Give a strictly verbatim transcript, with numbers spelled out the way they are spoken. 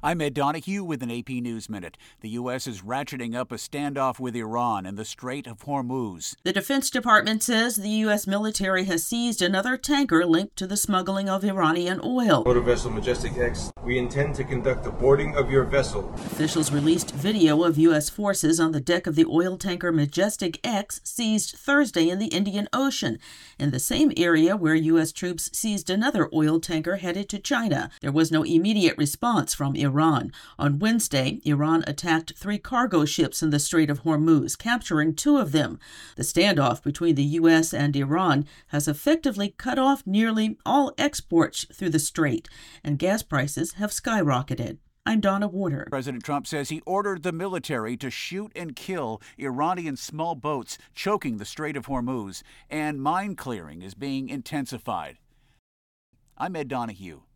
I'm Ed Donahue with an A P News Minute. The U S is ratcheting up a standoff with Iran in the Strait of Hormuz. The Defense Department says the U S military has seized another tanker linked to the smuggling of Iranian oil. Motor vessel Majestic X, we intend to conduct the boarding of your vessel. Officials released video of U S forces on the deck of the oil tanker Majestic X seized Thursday in the Indian Ocean, in the same area where U S troops seized another oil tanker headed to China. There was no immediate response from Iran. On Wednesday, Iran attacked three cargo ships in the Strait of Hormuz, capturing two of them. The standoff between the U S and Iran has effectively cut off nearly all exports through the strait, and gas prices have skyrocketed. I'm Donna Warder. President Trump says he ordered the military to shoot and kill Iranian small boats choking the Strait of Hormuz, and mine clearing is being intensified. I'm Ed Donahue.